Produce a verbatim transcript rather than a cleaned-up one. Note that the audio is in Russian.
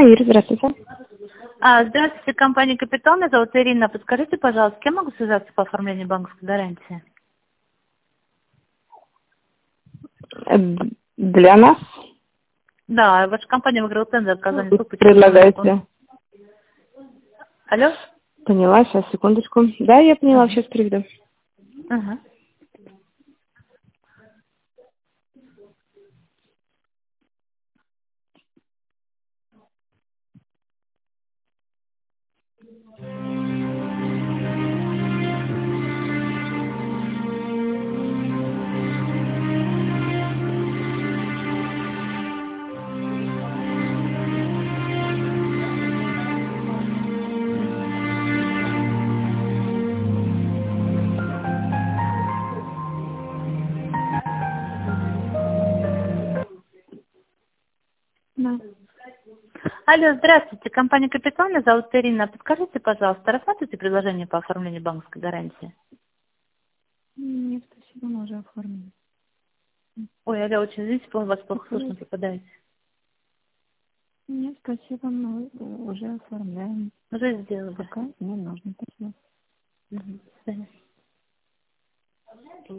Ира, здравствуйте. А, здравствуйте, компания «Капитал». Меня зовут Ирина. Подскажите, пожалуйста, с кем могу связаться по оформлению банковской гарантии? Э, Для нас Да, ваша компания выиграла тендер оказания вы услуг по телефону. предлагаете. Алло? Поняла, сейчас, секундочку. Да, я поняла, Ага. сейчас переведу. Ага. Да. Алло, здравствуйте, компания «Капитал». Меня зовут Ирина. Подскажите, пожалуйста, рассматриваете предложение по оформлению банковской гарантии? Нет, спасибо, мы уже оформили. Ой, алло, очень извините, у вас плохо слышно Подскажите. попадает. Нет, спасибо, мы уже оформляем. Уже сделали. Пока не нужно, спасибо. Угу. До свидания.